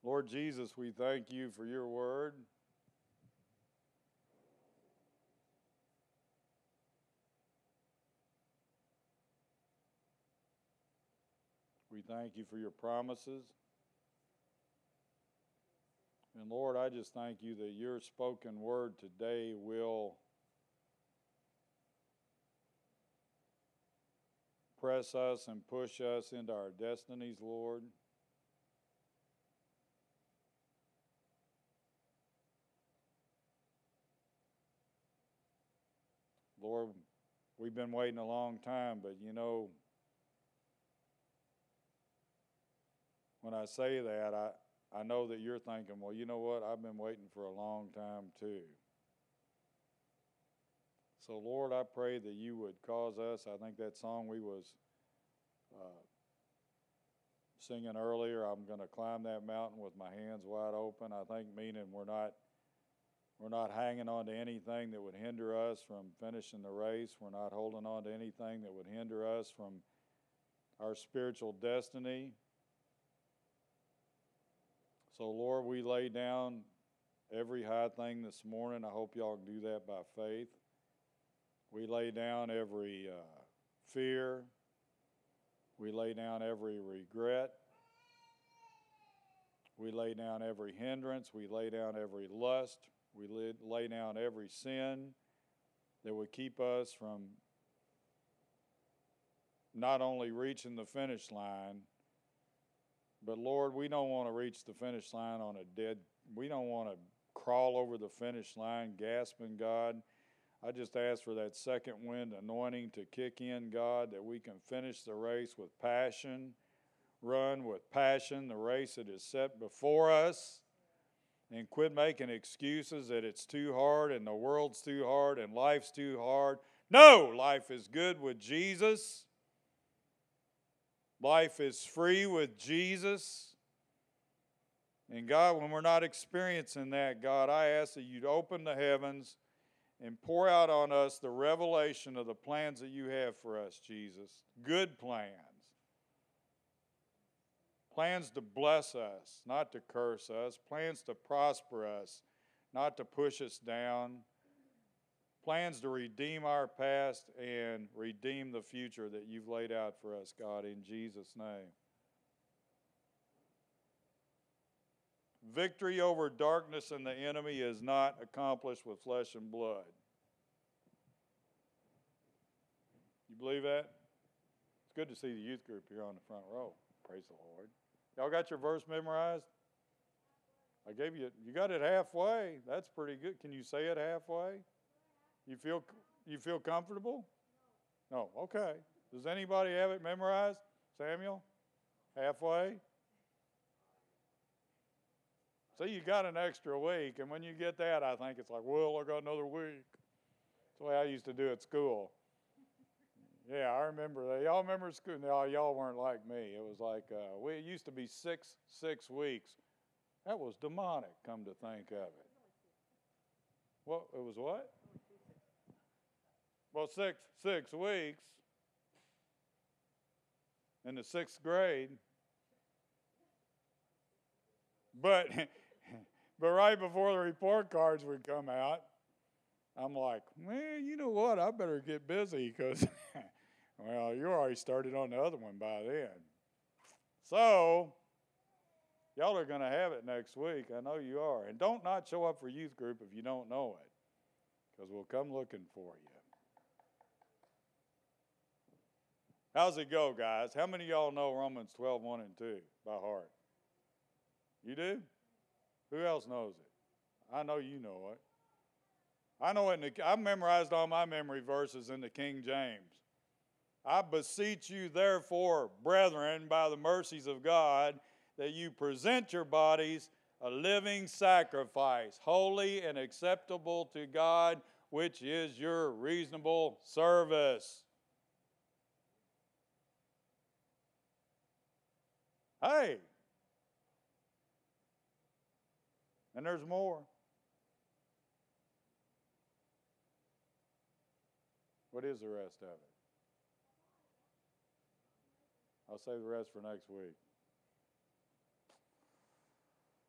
Lord Jesus, we thank you for your word. We thank you for your promises. And Lord, I just thank you that your spoken word today will press us and push us into our destinies, Lord. Lord, we've been waiting a long time, but you know, when I say that, I know that you're thinking, well, you know what? I've been waiting for a long time too. So, Lord, I pray that you would cause us. I think that song we was singing earlier, I'm going to climb that mountain with my hands wide open. I think meaning we're not hanging on to anything that would hinder us from finishing the race. We're not holding on to anything that would hinder us from our spiritual destiny. So, Lord, we lay down every high thing this morning. I hope y'all can do that by faith. We lay down every fear. We lay down every regret. We lay down every hindrance. We lay down every lust. We lay down every sin that would keep us from not only reaching the finish line, but Lord, we don't want to reach the finish line on we don't want to crawl over the finish line gasping, God. I just ask for that second wind anointing to kick in, God, that we can finish the race with passion, run with passion, the race that is set before us, and quit making excuses that it's too hard and the world's too hard and life's too hard. No, life is good with Jesus. Life is free with Jesus. And God, when we're not experiencing that, God, I ask that you'd open the heavens and pour out on us the revelation of the plans that you have for us, Jesus. Good plans. Plans to bless us, not to curse us. Plans to prosper us, not to push us down. Plans to redeem our past and redeem the future that you've laid out for us, God, in Jesus' name. Victory over darkness and the enemy is not accomplished with flesh and blood. You believe that? It's good to see the youth group here on the front row. Praise the Lord. Y'all got your verse memorized? I gave you got it halfway. That's pretty good. Can you say it halfway? You feel comfortable? No. Okay. Does anybody have it memorized? Samuel? Halfway? See, you got an extra week, and when you get that, I think it's like, well, I got another week. That's the way I used to do at school. Yeah, I remember that. Y'all remember school? No, y'all weren't like me. It was like, it used to be six weeks. That was demonic, come to think of it. Well, it was what? Well, six weeks in the 6th grade. But right before the report cards would come out, I'm like, man, you know what? I better get busy because, well, you already started on the other one by then. So, y'all are going to have it next week. I know you are. And don't not show up for youth group if you don't know it, because we'll come looking for you. How's it go, guys? How many of y'all know Romans 12, 1 and 2 by heart? You do? Who else knows it? I know you know it. I know it. I memorized all my memory verses in the King James. I beseech you, therefore, brethren, by the mercies of God, that you present your bodies a living sacrifice, holy and acceptable to God, which is your reasonable service. Hey! And there's more. What is the rest of it? I'll save the rest for next week.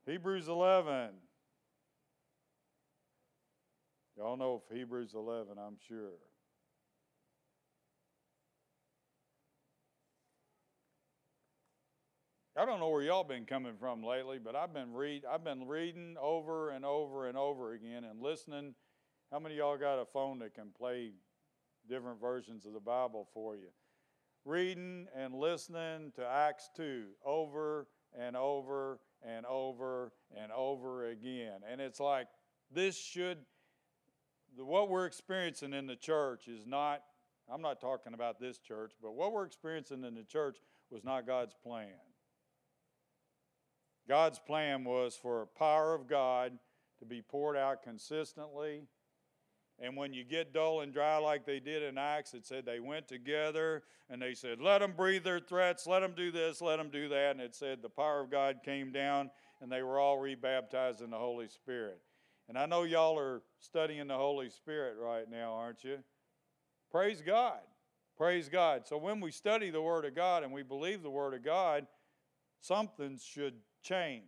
Hebrews 11. Y'all know Hebrews 11, I'm sure. I don't know where y'all been coming from lately, but I've been reading over and over and over again and listening. How many of y'all got a phone that can play different versions of the Bible for you? Reading and listening to Acts 2 over and over and over and over again. And it's like what we're experiencing in the church is not, I'm not talking about this church, but what we're experiencing in the church was not God's plan. God's plan was for power of God to be poured out consistently. And when you get dull and dry like they did in Acts, it said they went together and they said, let them breathe their threats, let them do this, let them do that. And it said the power of God came down and they were all rebaptized in the Holy Spirit. And I know y'all are studying the Holy Spirit right now, aren't you? Praise God. Praise God. So when we study the Word of God and we believe the Word of God, something should change.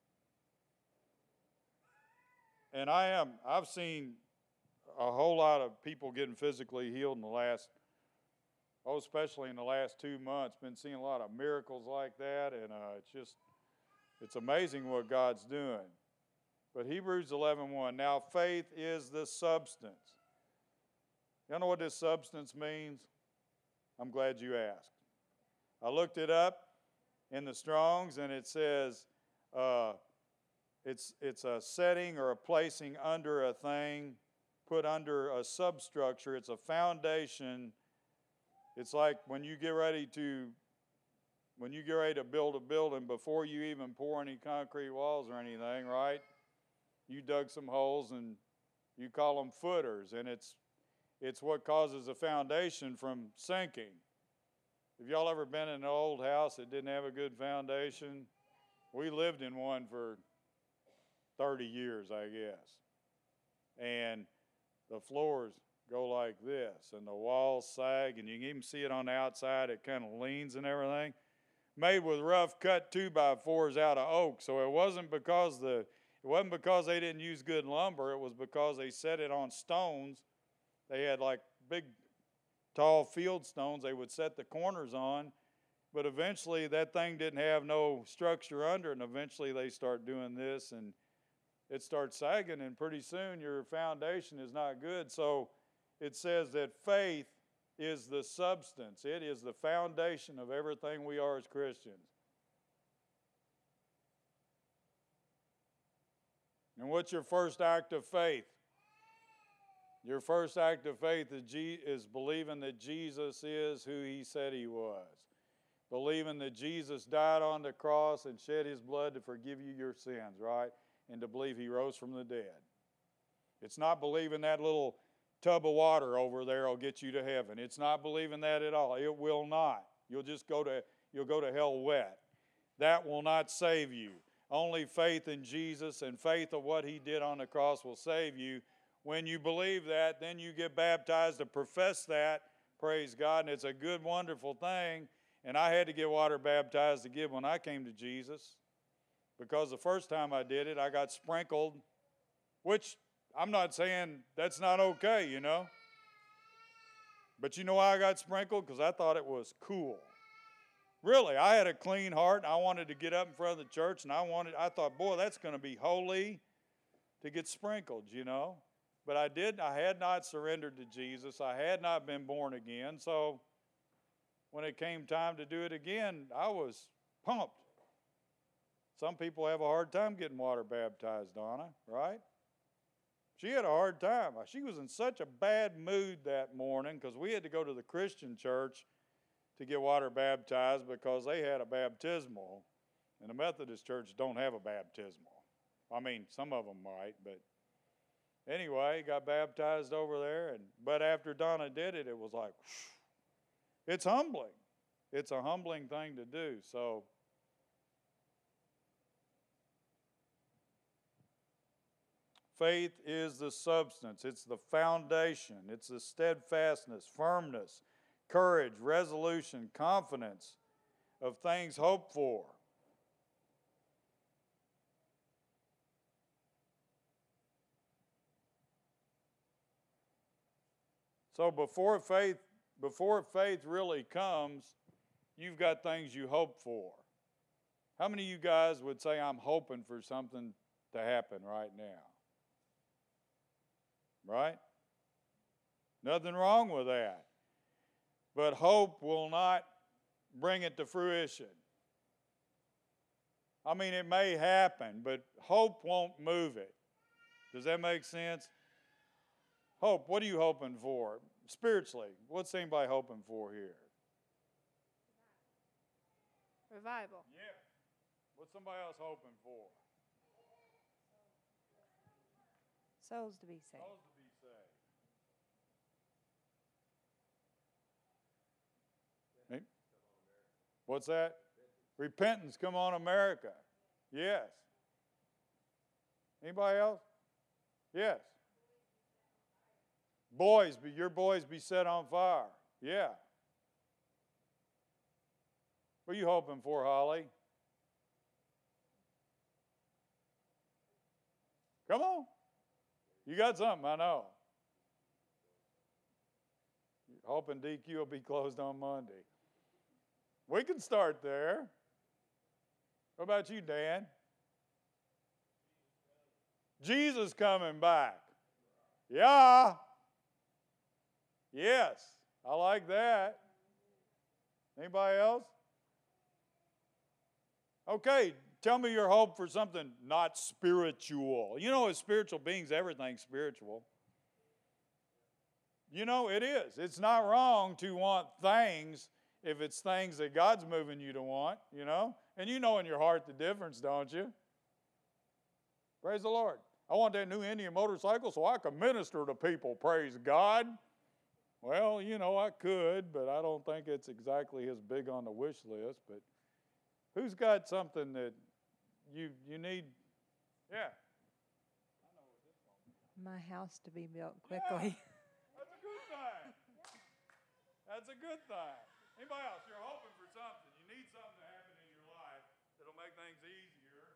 And I've seen a whole lot of people getting physically healed in the last, especially in the last 2 months. Been seeing a lot of miracles like that, and it's amazing what God's doing. But Hebrews 11:1, now faith is the substance. You know what this substance means? I'm glad you asked. I looked it up in the Strong's, and it says it's a setting or a placing under a thing, put under a substructure. It's a foundation. It's like when you get ready to build a building, before you even pour any concrete walls or anything, right? You dug some holes and you call them footers, and it's what causes a foundation from sinking. Have y'all ever been in an old house that didn't have a good foundation? We lived in one for 30 years, I guess. And the floors go like this, and the walls sag, and you can even see it on the outside. It kind of leans and everything. Made with rough cut 2x4s out of oak. So it wasn't because they didn't use good lumber. It was because they set it on stones. They had like big, tall field stones they would set the corners on. But eventually that thing didn't have no structure under it, and eventually they start doing this, and it starts sagging, and pretty soon your foundation is not good. So it says that faith is the substance. It is the foundation of everything we are as Christians. And what's your first act of faith? Your first act of faith is believing that Jesus is who he said he was. Believing that Jesus died on the cross and shed his blood to forgive you your sins, right? And to believe he rose from the dead. It's not believing that little tub of water over there will get you to heaven. It's not believing that at all. It will not. You'll go to hell wet. That will not save you. Only faith in Jesus and faith of what he did on the cross will save you. When you believe that, then you get baptized to profess that. Praise God. And it's a good, wonderful thing. And I had to get water baptized again when I came to Jesus. Because the first time I did it, I got sprinkled, which I'm not saying that's not okay, you know. But you know why I got sprinkled? Because I thought it was cool. Really, I had a clean heart, and I wanted to get up in front of the church, and I thought, boy, that's going to be holy to get sprinkled, you know. But I had not surrendered to Jesus. I had not been born again. So when it came time to do it again, I was pumped. Some people have a hard time getting water baptized, Donna, right? She had a hard time. She was in such a bad mood that morning because we had to go to the Christian church to get water baptized because they had a baptismal, and the Methodist church don't have a baptismal. I mean, some of them might, but anyway, got baptized over there. But after Donna did it, it was like, whew, it's humbling. It's a humbling thing to do. So faith is the substance. It's the foundation. It's the steadfastness, firmness, courage, resolution, confidence of things hoped for. So before faith really comes, you've got things you hope for. How many of you guys would say, I'm hoping for something to happen right now? Right? Nothing wrong with that. But hope will not bring it to fruition. I mean, it may happen, but hope won't move it. Does that make sense? Hope, what are you hoping for? Spiritually, what's anybody hoping for here? Revival. Yeah. What's somebody else hoping for? Souls to be saved. Souls to be saved. What's that? Repentance come on America. Yes. Anybody else? Yes. Your boys be set on fire. Yeah. What are you hoping for, Holly? Come on. You got something, I know. Hoping DQ will be closed on Monday. We can start there. What about you, Dan? Jesus coming back. Yeah. Yes. I like that. Anybody else? Okay, tell me your hope for something not spiritual. You know, as spiritual beings, everything's spiritual. You know, it is. It's not wrong to want things if it's things that God's moving you to want, you know. And you know in your heart the difference, don't you? Praise the Lord. I want that new Indian motorcycle so I can minister to people, praise God. Well, you know, I could, but I don't think it's exactly as big on the wish list. But who's got something that you need? Yeah. My house to be built quickly. Yeah, that's a good thing. That's a good thing. Anybody else? You're hoping for something. You need something to happen in your life that'll make things easier.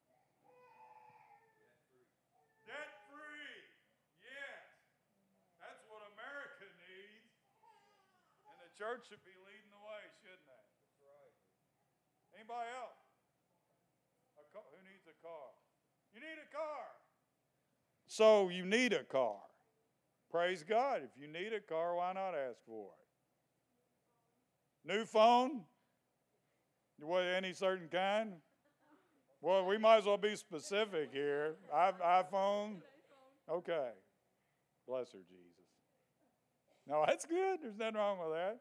Debt-free. Yes. That's what America needs. And the church should be leading the way, shouldn't they? That's right. Anybody else? Who needs a car? You need a car. So you need a car. Praise God. If you need a car, why not ask for it? New phone? What, any certain kind? Well, we might as well be specific here. iPhone? Okay. Bless her, Jesus. No, that's good. There's nothing wrong with that.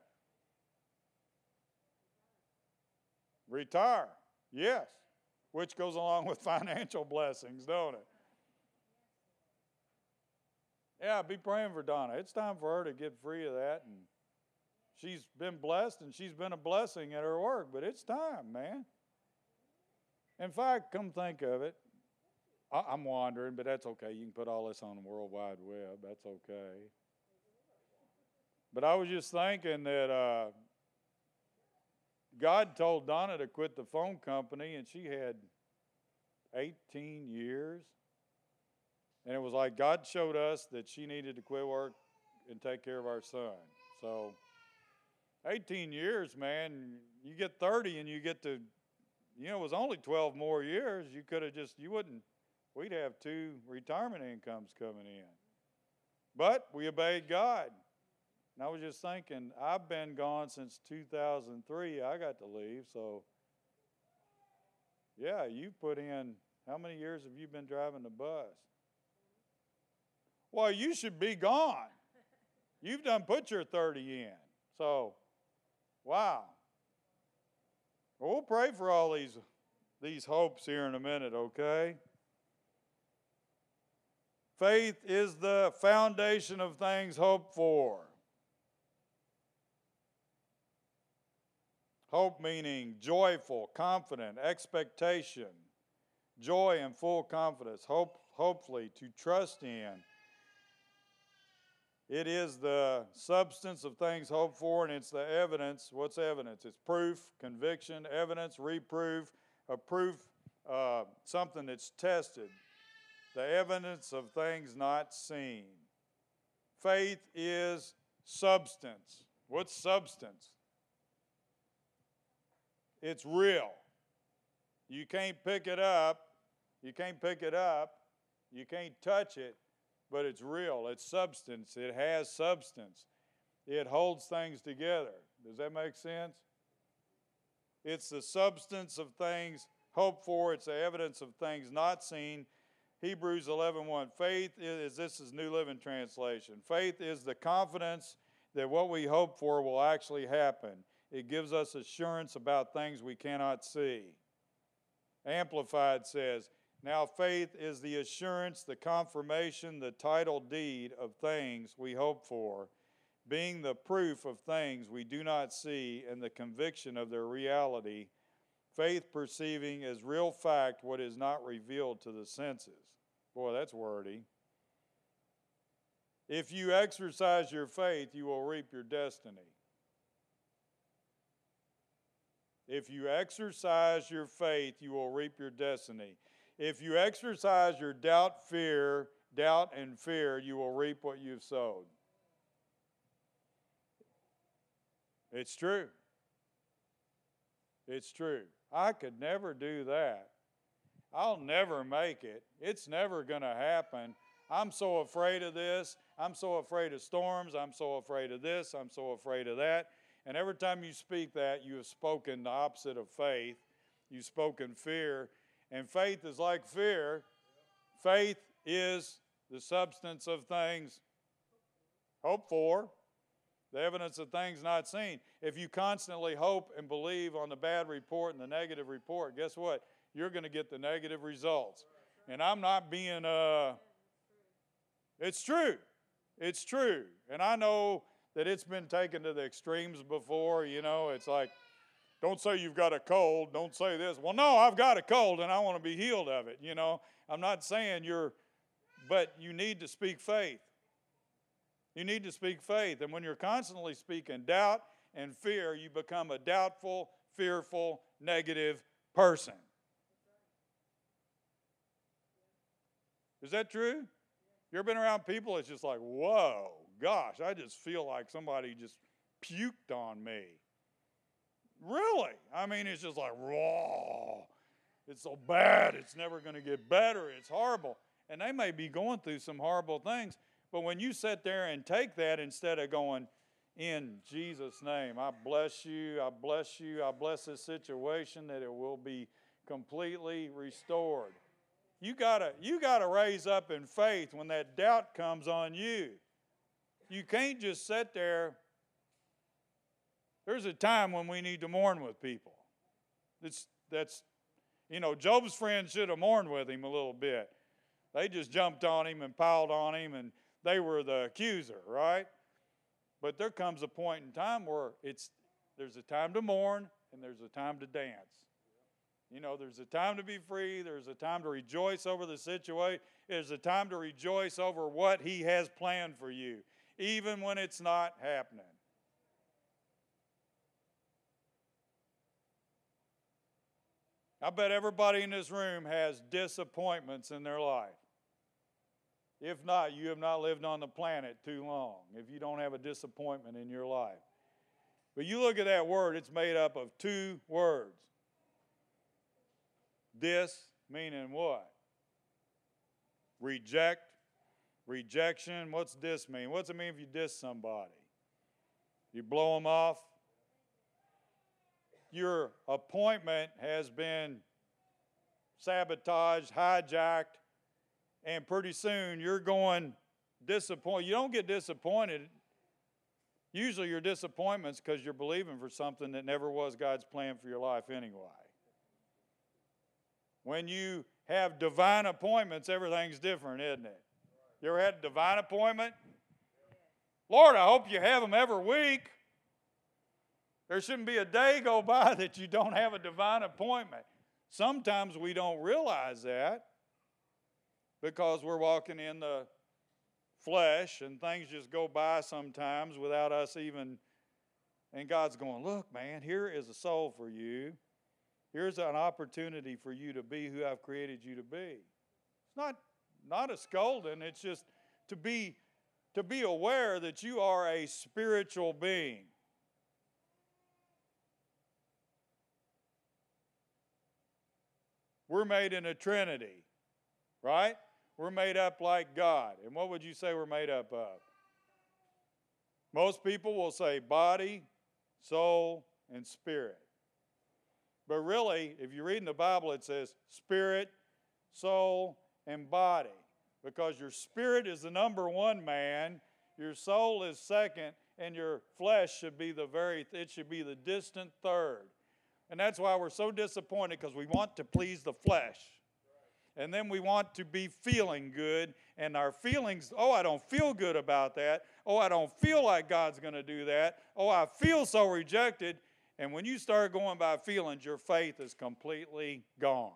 Retire. Yes. Which goes along with financial blessings, don't it? Yeah, be praying for Donna. It's time for her to get free of that. And she's been blessed and she's been a blessing at her work, but it's time, man. In fact, come think of it, I'm wandering, but that's okay. You can put all this on the World Wide Web. That's okay. But I was just thinking that God told Donna to quit the phone company, and she had 18 years. And it was like God showed us that she needed to quit work and take care of our son. So 18 years, man, you get 30 and you get to, you know, it was only 12 more years. You could have just, we'd have 2 retirement incomes coming in. But we obeyed God. And I was just thinking, I've been gone since 2003. I got to leave. So, yeah, you put in, how many years have you been driving the bus? Well, you should be gone. You've done put your 30 in. So, wow. Well, we'll pray for all these hopes here in a minute, okay? Faith is the foundation of things hoped for. Hope meaning joyful, confident, expectation, joy and full confidence, hopefully to trust in. It is the substance of things hoped for, and it's the evidence. What's evidence? It's proof, conviction, evidence, reproof, a proof, something that's tested. The evidence of things not seen. Faith is substance. What's substance? It's real. You can't pick it up. You can't pick it up. You can't touch it, but it's real. It's substance. It has substance. It holds things together. Does that make sense? It's the substance of things hoped for. It's the evidence of things not seen. Hebrews 11:1. Faith is, this is New Living Translation. Faith is the confidence that what we hope for will actually happen. It gives us assurance about things we cannot see. Amplified says, now faith is the assurance, the confirmation, the title deed of things we hope for, being the proof of things we do not see and the conviction of their reality, faith perceiving as real fact what is not revealed to the senses. Boy, that's wordy. If you exercise your faith, you will reap your destiny. If you exercise your faith, you will reap your destiny. If you exercise your doubt and fear, you will reap what you've sowed. It's true. It's true. I could never do that. I'll never make it. It's never going to happen. I'm so afraid of this. I'm so afraid of storms. I'm so afraid of this. I'm so afraid of that. And every time you speak that, you have spoken the opposite of faith. You've spoken fear. And faith is like fear. Faith is the substance of things hoped for, the evidence of things not seen. If you constantly hope and believe on the bad report and the negative report, guess what? You're going to get the negative results. And I'm not being, it's true. It's true. And I know that it's been taken to the extremes before. You know, it's like, don't say you've got a cold. Don't say this. Well, no, I've got a cold and I want to be healed of it. You know, I'm not saying but you need to speak faith. You need to speak faith. And when you're constantly speaking doubt and fear, you become a doubtful, fearful, negative person. Is that true? You ever been around people that's just like, whoa, gosh, I just feel like somebody just puked on me. Really? I mean, it's just like, raw. It's so bad. It's never going to get better. It's horrible. And they may be going through some horrible things. But when you sit there and take that instead of going, in Jesus' name, I bless you, I bless you, I bless this situation that it will be completely restored. You gotta raise up in faith when that doubt comes on you. You can't just sit there. There's a time when we need to mourn with people. Job's friends should have mourned with him a little bit. They just jumped on him and piled on him, and they were the accuser, right? But there comes a point in time where there's a time to mourn and there's a time to dance. You know, there's a time to be free. There's a time to rejoice over the situation. There's a time to rejoice over what He has planned for you, even when it's not happening. I bet everybody in this room has disappointments in their life. If not, you have not lived on the planet too long, if you don't have a disappointment in your life. But you look at that word, it's made up of two words. Dis, meaning what? Reject, rejection. What's dis mean? What's it mean if you diss somebody? You blow them off? Your appointment has been sabotaged, hijacked, and pretty soon you're going disappointed. You don't get disappointed. Usually your disappointment's because you're believing for something that never was God's plan for your life anyway. When you have divine appointments, everything's different, isn't it? You ever had a divine appointment? Lord, I hope you have them every week. There shouldn't be a day go by that you don't have a divine appointment. Sometimes we don't realize that because we're walking in the flesh and things just go by sometimes without us even, and God's going, look, man, here is a soul for you. Here's an opportunity for you to be who I've created you to be. It's not a scolding, it's just to be to be aware that you are a spiritual being. We're made in a Trinity, right? We're made up like God. And what would you say we're made up of? Most people will say body, soul, and spirit. But really, if you read in the Bible, it says spirit, soul, and body. Because your spirit is the number one man, your soul is second, and your flesh should be it should be the distant third. And that's why we're so disappointed, because we want to please the flesh. And then we want to be feeling good, and our feelings, oh, I don't feel good about that. Oh, I don't feel like God's going to do that. Oh, I feel so rejected. And when you start going by feelings, your faith is completely gone.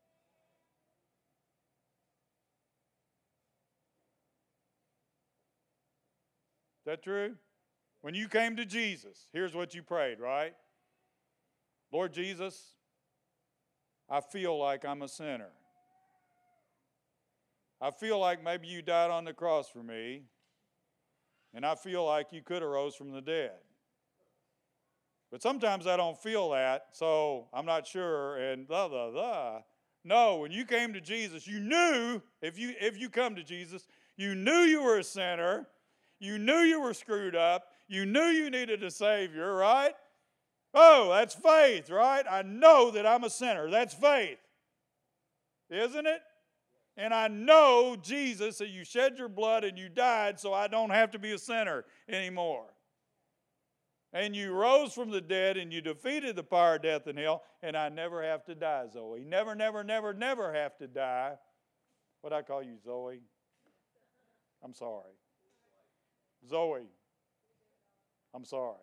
Is that true? When you came to Jesus, here's what you prayed, right? Lord Jesus, I feel like I'm a sinner. I feel like maybe you died on the cross for me, and I feel like you could have rose from the dead. But sometimes I don't feel that, so I'm not sure, and blah, blah, blah. No, when you came to Jesus, you knew, if you come to Jesus, you knew you were a sinner, you knew you were screwed up, you knew you needed a Savior, right? Oh, that's faith, right? I know that I'm a sinner. That's faith. Isn't it? And I know, Jesus, that you shed your blood and you died so I don't have to be a sinner anymore. And you rose from the dead and you defeated the power of death and hell, and I never have to die, Zoe. Never, never, never, never have to die. What'd I call you, Zoe? I'm sorry. Zoe, I'm sorry.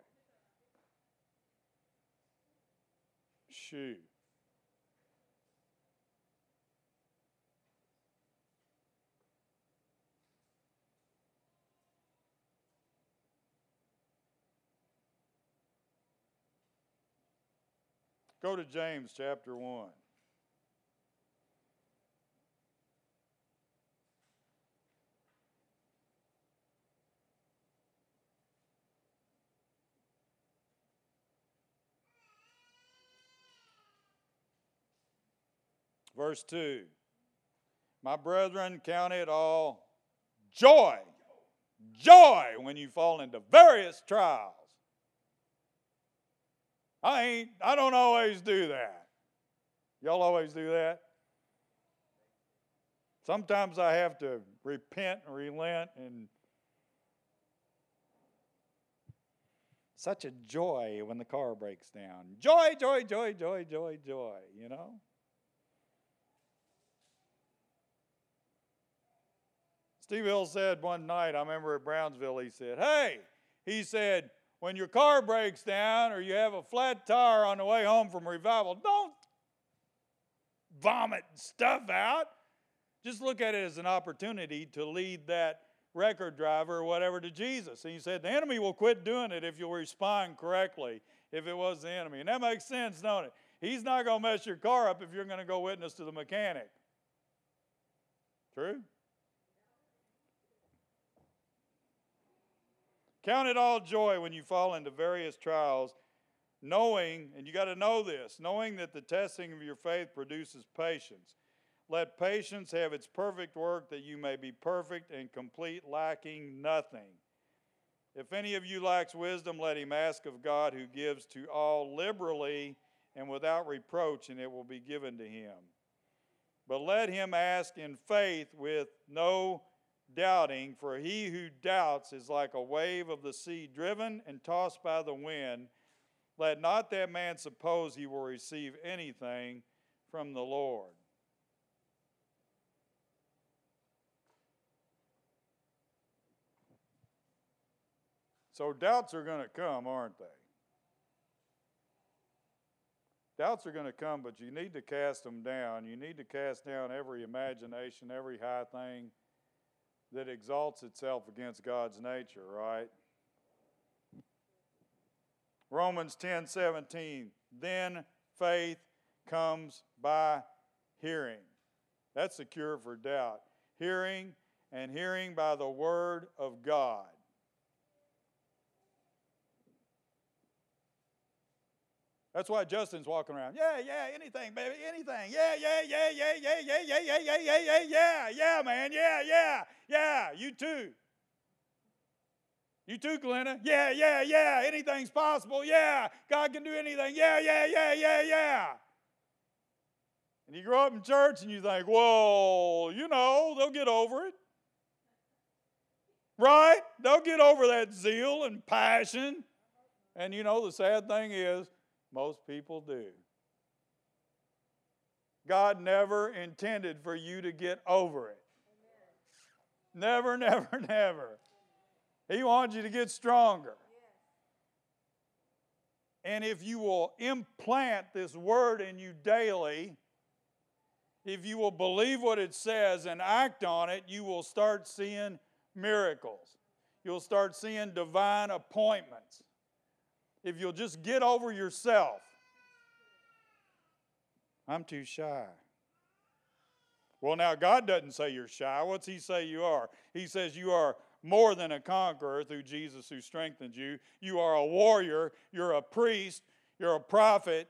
Shoo. Go to James chapter 1. Verse 2. My brethren, count it all joy. Joy when you fall into various trials. I don't always do that. Y'all always do that? Sometimes I have to repent and relent, and such a joy when the car breaks down. Joy, joy, joy, joy, joy, joy, you know? Steve Hill said one night, I remember at Brownsville, he said, when your car breaks down or you have a flat tire on the way home from revival, don't vomit stuff out. Just look at it as an opportunity to lead that record driver or whatever to Jesus. And he said, the enemy will quit doing it if you'll respond correctly, if it was the enemy. And that makes sense, don't it? He's not going to mess your car up if you're going to go witness to the mechanic. True? Count it all joy when you fall into various trials, knowing, and you got to know this, knowing that the testing of your faith produces patience. Let patience have its perfect work, that you may be perfect and complete, lacking nothing. If any of you lacks wisdom, let him ask of God, who gives to all liberally and without reproach, and it will be given to him. But let him ask in faith with no doubting, for he who doubts is like a wave of the sea, driven and tossed by the wind. Let not that man suppose he will receive anything from the Lord. So doubts are going to come, aren't they? Doubts are going to come, but you need to cast them down. You need to cast down every imagination, every high thing that exalts itself against God's nature, right? Romans 10:17, then faith comes by hearing. That's the cure for doubt. Hearing, and hearing by the word of God. That's why Justin's walking around. Yeah, anything, baby, anything. Yeah, man, yeah, you too. You too, Glenna. Yeah, anything's possible. Yeah, God can do anything. Yeah. And you grow up in church and you think, well, they'll get over it. Right? They'll get over that zeal and passion. And the sad thing is, most people do. God never intended for you to get over it. Never. He wants you to get stronger. And if you will implant this word in you daily, if you will believe what it says and act on it, you will start seeing miracles. You'll start seeing divine appointments. If you'll just get over yourself. I'm too shy. Well, now God doesn't say you're shy. What's He say you are? He says you are more than a conqueror through Jesus who strengthens you. You are a warrior. You're a priest. You're a prophet.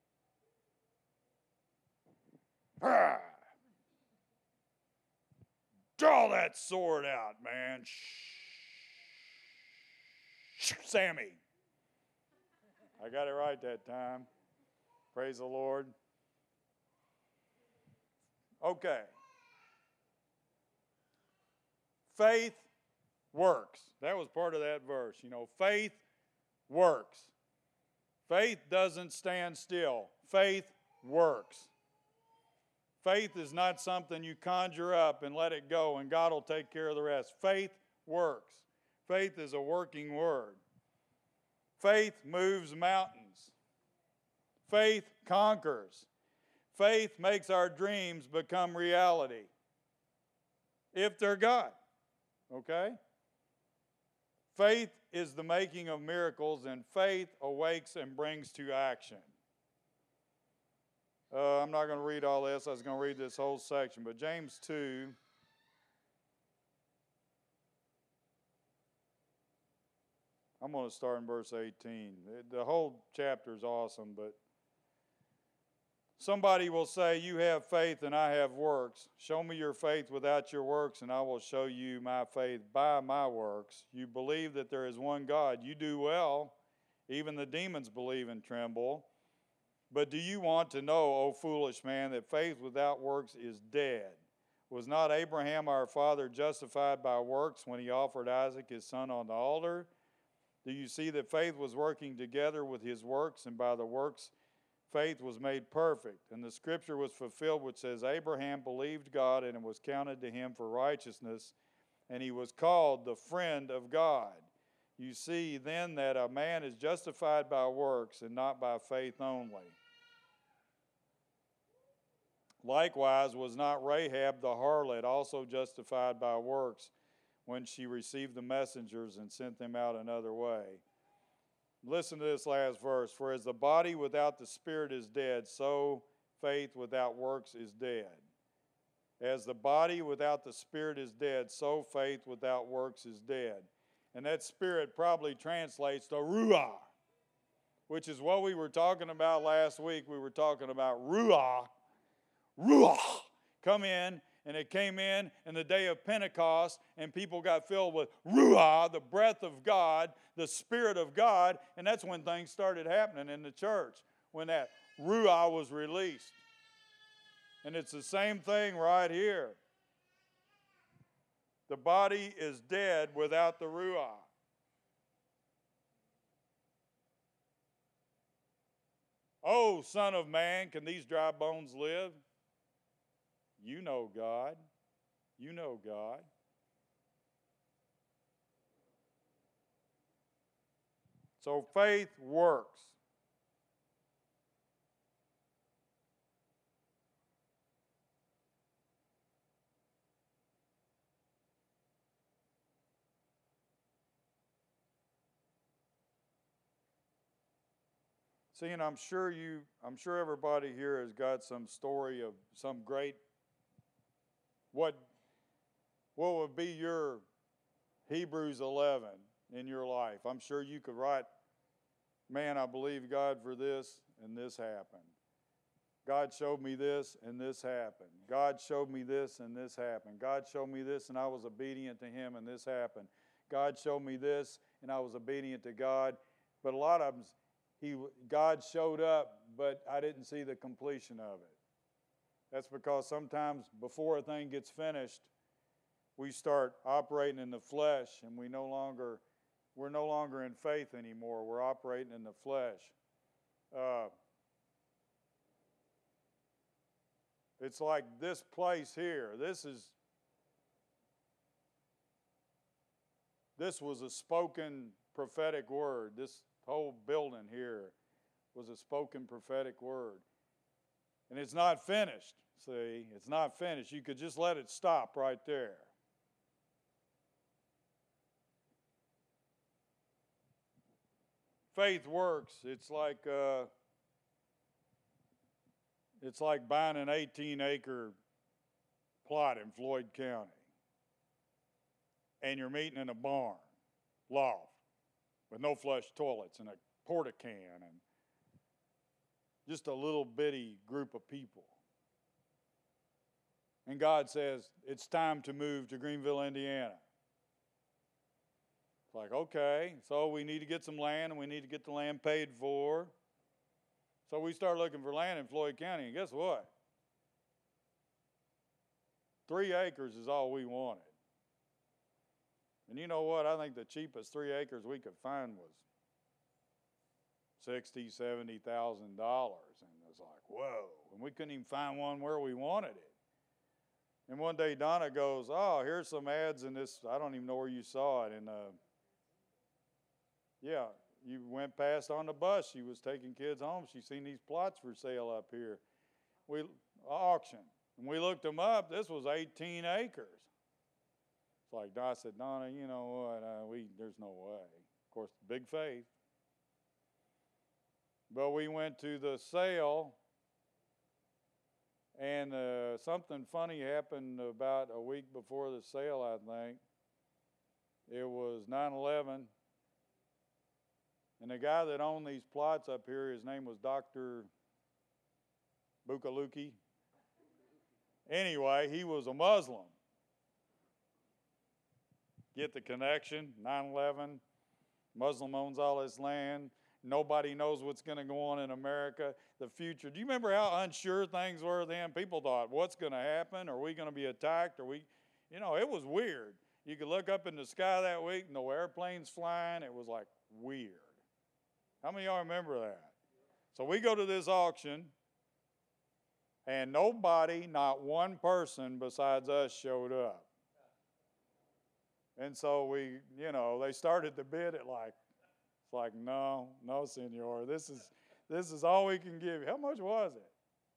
Draw that sword out, man. Sammy. I got it right that time. Praise the Lord. Okay. Faith works. That was part of that verse. Faith works. Faith doesn't stand still. Faith works. Faith is not something you conjure up and let it go and God will take care of the rest. Faith works. Faith is a working word. Faith moves mountains. Faith conquers. Faith makes our dreams become reality. If they're God. Okay? Faith is the making of miracles, and faith awakes and brings to action. I'm not going to read all this. I was going to read this whole section, but James 2. I'm going to start in verse 18. The whole chapter is awesome, but somebody will say, you have faith and I have works. Show me your faith without your works, and I will show you my faith by my works. You believe that there is one God. You do well. Even the demons believe and tremble. But do you want to know, O foolish man, that faith without works is dead? Was not Abraham our father justified by works when he offered Isaac his son on the altar? Do you see that faith was working together with his works, and by the works faith was made perfect? And the scripture was fulfilled which says, Abraham believed God, and it was counted to him for righteousness, and he was called the friend of God. You see then that a man is justified by works and not by faith only. Likewise was not Rahab the harlot also justified by works when she received the messengers and sent them out another way? Listen to this last verse. For as the body without the spirit is dead, so faith without works is dead. As the body without the spirit is dead, so faith without works is dead. And that spirit probably translates to ruah, which is what we were talking about last week. We were talking about ruah come in, and it came in the day of Pentecost, and people got filled with ruah, the breath of God, the Spirit of God, and that's when things started happening in the church, when that ruah was released. And it's the same thing right here. The body is dead without the ruah. Oh, Son of Man, can these dry bones live? You know God. You know God. So faith works. See, and I'm sure everybody here has got some story of some great, what What would be your Hebrews 11 in your life? I'm sure you could write, man, I believe God for this, and this happened. God showed me this, and this happened. God showed me this, and this happened. God showed me this, and I was obedient to Him, and this happened. God showed me this, and I was obedient to God. But a lot of them, God showed up, but I didn't see the completion of it. That's because sometimes before a thing gets finished, we start operating in the flesh, and we're no longer in faith anymore. We're operating in the flesh. It's like this place here. This was a spoken prophetic word. This whole building here was a spoken prophetic word. And it's not finished. See, it's not finished. You could just let it stop right there. Faith works. It's like buying an 18-acre plot in Floyd County, and you're meeting in a barn loft with no flush toilets and a porta-can and just a little bitty group of people. And God says, it's time to move to Greenville, Indiana. It's like, okay, so we need to get some land, and we need to get the land paid for. So we start looking for land in Floyd County, and guess what? 3 acres is all we wanted. And you know what? I think the cheapest 3 acres we could find was $60,000, $70,000. And it was like, whoa. And we couldn't even find one where we wanted it. And one day Donna goes, oh, here's some ads in this. I don't even know where you saw it. And yeah, you went past on the bus. She was taking kids home. She seen these plots for sale up here. We auction. And we looked them up. This was 18 acres. It's like I said, Donna, you know what? There's no way. Of course, big faith. But we went to the sale, and something funny happened about a week before the sale, I think. It was 9/11. And the guy that owned these plots up here, his name was Dr. Bukaluki. Anyway, he was a Muslim. Get the connection? 9/11. Muslim owns all this land. Nobody knows what's going to go on in America. The future. Do you remember how unsure things were then? People thought, what's going to happen? Are we going to be attacked? It was weird. You could look up in the sky that week, no airplanes flying. It was like weird. How many of y'all remember that? So we go to this auction, and nobody, not one person besides us showed up. And so they started to bid it like, it's like, no, senor, this is all we can give you. How much was it?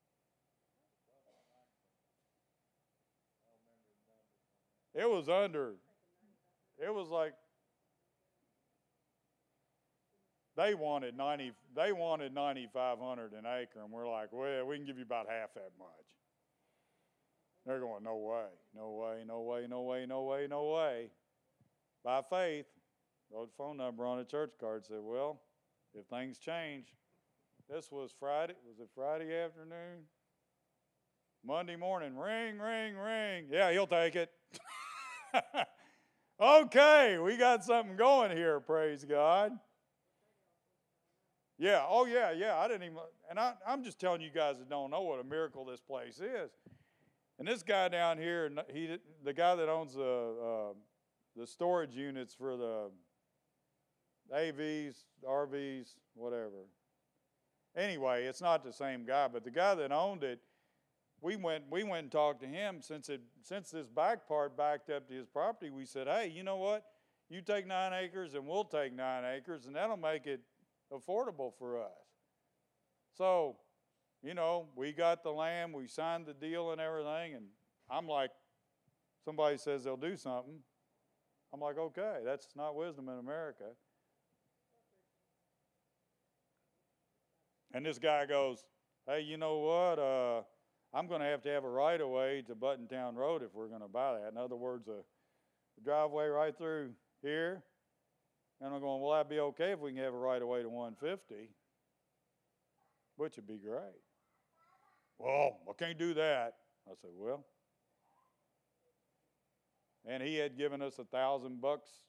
It was like, they wanted $9,500 an acre, and we're like, well, we can give you about half that much. They're going, no way, no way, no way, no way, no way, no way. By faith, wrote the phone number on a church card, said, well, if things change. This was Friday. Was it Friday afternoon? Monday morning, ring, ring, ring. Yeah, he'll take it. Okay, we got something going here, praise God. Yeah, oh yeah, I didn't even, and I'm just telling you guys that don't know what a miracle this place is. And this guy down here, the guy that owns the storage units for the AVs, RVs, whatever. Anyway, it's not the same guy, but the guy that owned it, we went and talked to him. Since this back part backed up to his property, we said, hey, you know what? You take 9 acres and we'll take 9 acres, and that'll make it affordable for us. So, we got the land, we signed the deal and everything, and I'm like, somebody says they'll do something. I'm like, okay, that's not wisdom in America. And this guy goes, hey, you know what? I'm going to have a right-of-way to Buttontown Road if we're going to buy that. In other words, a driveway right through here. And I'm going, well, that'd be okay if we can have a right-of-way to 150, which would be great. Well, I can't do that. I said, well. And he had given us $1,000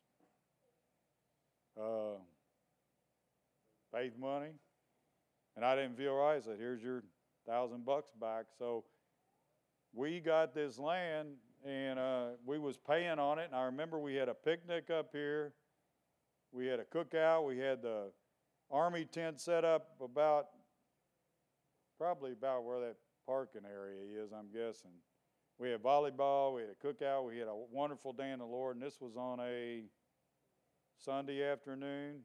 faith money. And I didn't feel right. I said, here's your $1,000 back. So we got this land, and we was paying on it. And I remember we had a picnic up here. We had a cookout. We had the army tent set up probably about where that parking area is, I'm guessing. We had volleyball. We had a cookout. We had a wonderful day in the Lord. And this was on a Sunday afternoon.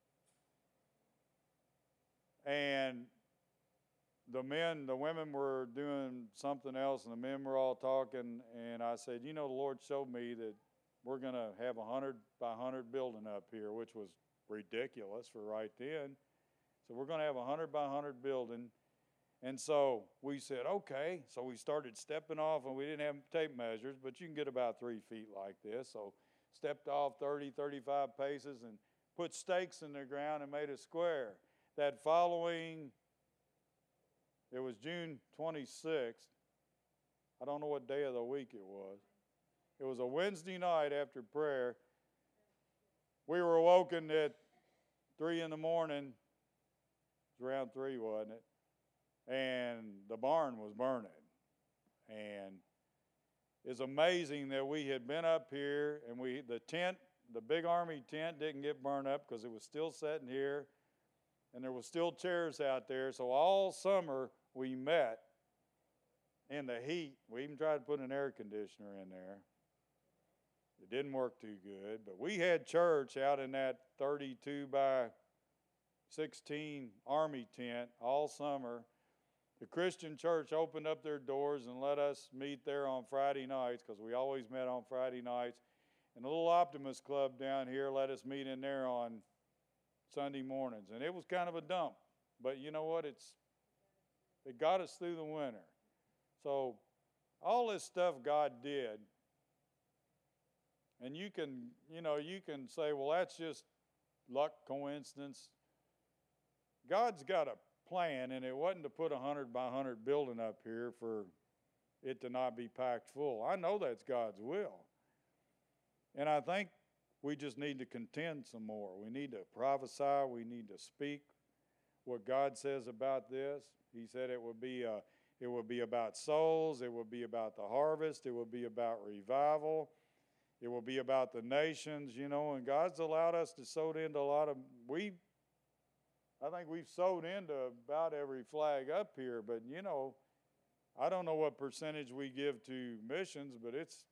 And the women were doing something else, and the men were all talking, and I said, the Lord showed me that we're going to have 100 by 100 building up here, which was ridiculous for right then. So we're going to have 100 by 100 building. And so we said, okay. So we started stepping off, and we didn't have tape measures, but you can get about 3 feet like this. So stepped off 30, 35 paces and put stakes in the ground and made a square. That following, it was June 26th. I don't know what day of the week it was. It was a Wednesday night after prayer. We were awoken at 3 in the morning. It was around 3, wasn't it? And the barn was burning. And it's amazing that we had been up here, and the big army tent didn't get burned up because it was still sitting here. And there was still chairs out there. So all summer we met in the heat. We even tried to put an air conditioner in there. It didn't work too good. But we had church out in that 32 by 16 army tent all summer. The Christian church opened up their doors and let us meet there on Friday nights, because we always met on Friday nights. And the little Optimist Club down here let us meet in there on Sunday mornings. And it was kind of a dump, but you know what? It got us through the winter. So all this stuff God did, and you can say, well, that's just luck, coincidence. God's got a plan, and it wasn't to put 100 by 100 building up here for it to not be packed full. I know that's God's will. And I think we just need to contend some more. We need to prophesy. We need to speak what God says about this. He said it would be about souls. It would be about the harvest. It would be about revival. It will be about the nations, and God's allowed us to sow into a lot of, I think we've sowed into about every flag up here, but I don't know what percentage we give to missions, but it's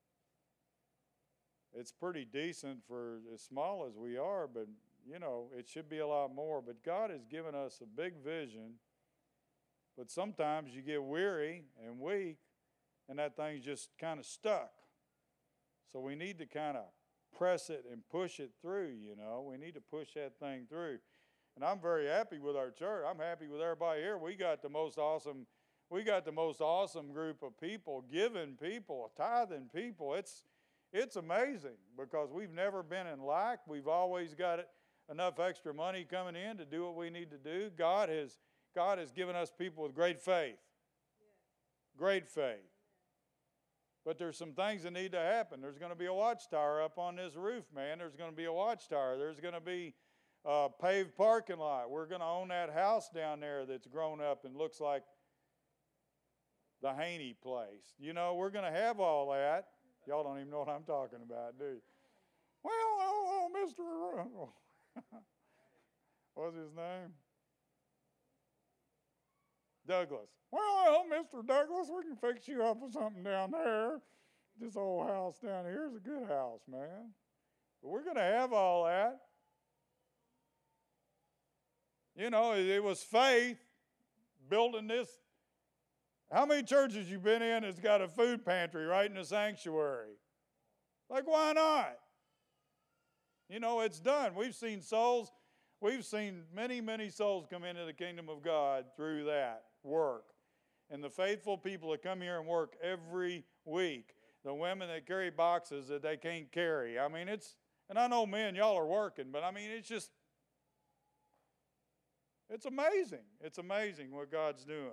pretty decent for as small as we are, but it should be a lot more. But God has given us a big vision, but sometimes you get weary and weak, and that thing's just kind of stuck. So we need to kind of press it and push it through, We need to push that thing through. And I'm very happy with our church. I'm happy with everybody here. We got the most awesome group of people, giving people, tithing people. It's amazing, because we've never been in lack. We've always got enough extra money coming in to do what we need to do. God has given us people with great faith. Great faith. But there's some things that need to happen. There's going to be a watchtower up on this roof, man. There's going to be a watchtower. There's going to be a paved parking lot. We're going to own that house down there that's grown up and looks like the Haney place. We're going to have all that. Y'all don't even know what I'm talking about, do you? Well, Mr. What's his name? Douglas. Well, Mr. Douglas, we can fix you up with something down there. This old house down here is a good house, man. But we're going to have all that. It was faith building this. How many churches you been in that's got a food pantry right in the sanctuary? Like, why not? It's done. We've seen souls. We've seen many, many souls come into the kingdom of God through that work. and the faithful people that come here and work every week, the women that carry boxes that they can't carry. I mean, and I know men, y'all are working, but I mean, it's amazing. It's amazing what God's doing.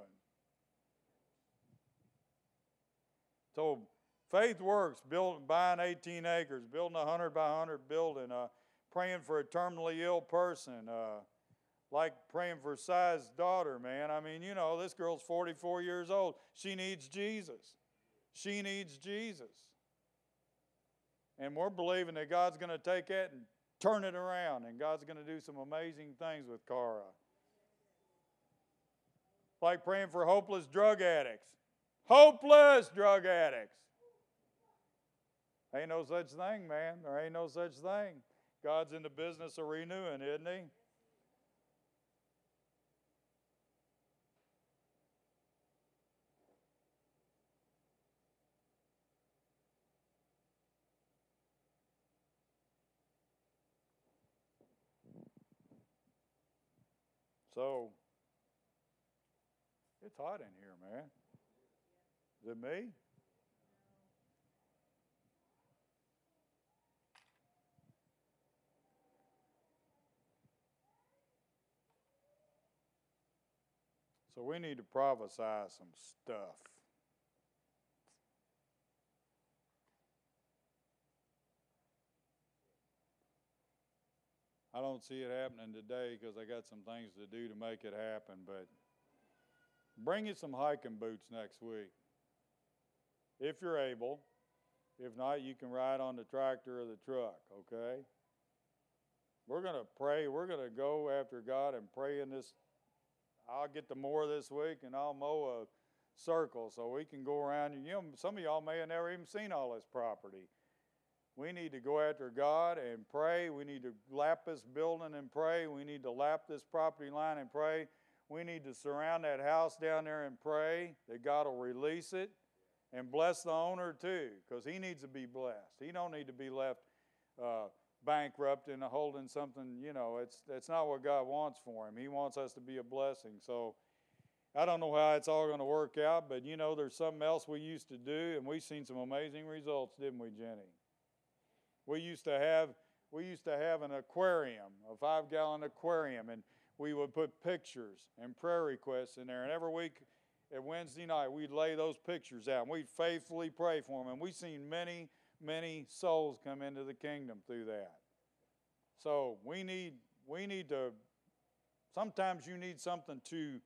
So faith works, buying 18 acres, building a 100 by 100 building, praying for a terminally ill person, like praying for Si's daughter, man. I mean, this girl's 44 years old. She needs Jesus. She needs Jesus. And we're believing that God's going to take that and turn it around, and God's going to do some amazing things with Cara. Like praying for hopeless drug addicts. Hopeless drug addicts. Ain't no such thing, man. There ain't no such thing. God's in the business of renewing, isn't he? So, it's hot in here, man. Is it me? So we need to prophesy some stuff. I don't see it happening today because I got some things to do to make it happen, but bring you some hiking boots next week, if you're able. If not, you can ride on the tractor or the truck, okay? We're going to pray. We're going to go after God and pray in this. I'll get the mower this week, and I'll mow a circle so we can go around. Some of y'all may have never even seen all this property. We need to go after God and pray. We need to lap this building and pray. We need to lap this property line and pray. We need to surround that house down there and pray that God will release it and bless the owner too, because he needs to be blessed. He don't need to be left bankrupt and holding something. That's not what God wants for him. He wants us to be a blessing. So I don't know how it's all going to work out, but there's something else we used to do, and we've seen some amazing results, didn't we, Jenny? We used to have an aquarium, a 5-gallon aquarium, and we would put pictures and prayer requests in there. And every week at Wednesday night, we'd lay those pictures out, and we'd faithfully pray for them. And we've seen many, many souls come into the kingdom through that. So we need to. Sometimes you need something to.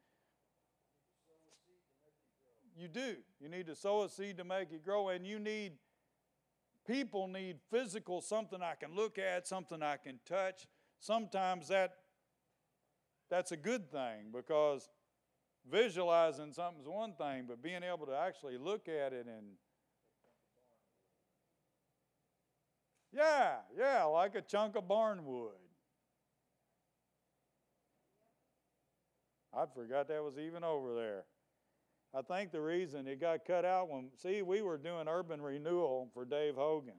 You do. You need to sow a seed to make it grow, and people need physical, something I can look at, something I can touch. Sometimes that's a good thing, because visualizing something's one thing, but being able to actually look at it and yeah, like a chunk of barnwood. I forgot that was even over there. I think the reason it got cut out we were doing urban renewal for Dave Hogan.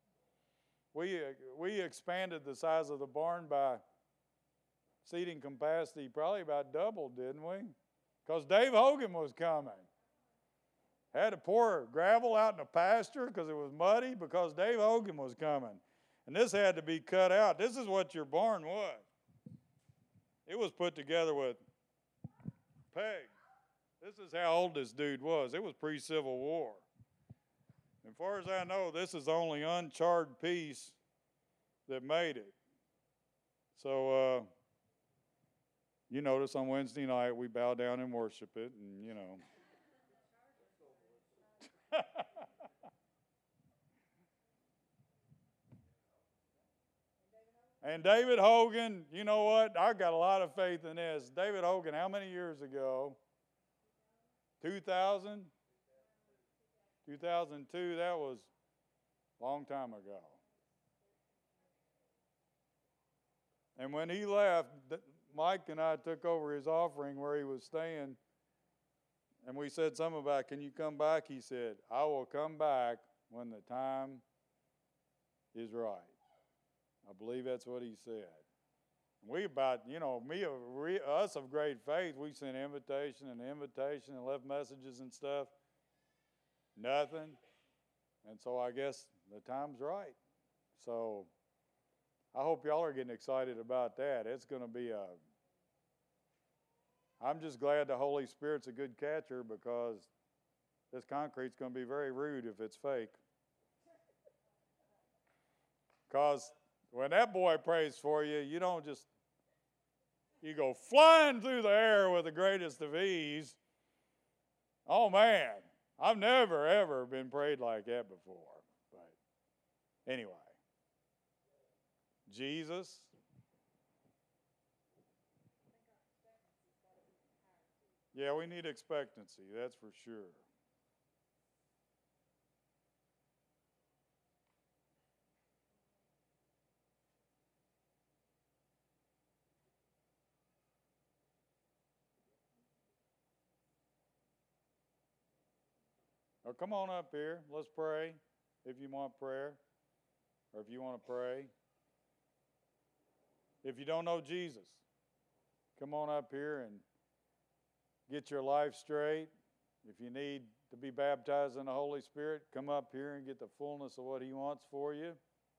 We expanded the size of the barn by seating capacity, probably about doubled, didn't we? Because Dave Hogan was coming. Had to pour gravel out in the pasture because it was muddy, because Dave Hogan was coming. And this had to be cut out. This is what your barn was. It was put together with pegs. This is how old this dude was. It was pre-Civil War. As far as I know, this is the only uncharred piece that made it. So, you notice on Wednesday night, we bow down and worship it, and And David Hogan, you know what? I've got a lot of faith in this. David Hogan, how many years ago? 2000? 2002, that was a long time ago. And when he left, Mike and I took over his offering where he was staying, and we said something about, can you come back? He said, I will come back when the time is right. I believe that's what he said. We about, us of great faith, we sent invitation and left messages and stuff. Nothing. And so I guess the time's right. So I hope y'all are getting excited about that. It's going to be I'm just glad the Holy Spirit's a good catcher, because this concrete's going to be very rude if it's fake. Because when that boy prays for you, you don't just, you go flying through the air with the greatest of ease. Oh man, I've never ever been prayed like that before. But anyway, Jesus. Yeah, we need expectancy, that's for sure. Oh, come on up here. Let's pray if you want prayer, or if you want to pray. If you don't know Jesus, come on up here and get your life straight. If you need to be baptized in the Holy Spirit, come up here and get the fullness of what He wants for you.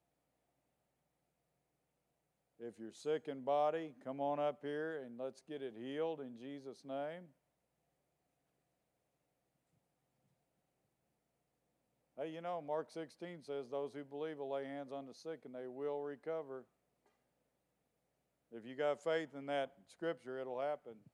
If you're sick in body, come on up here and let's get it healed in Jesus' name. Hey, Mark 16 says those who believe will lay hands on the sick and they will recover. If you got faith in that scripture, it'll happen.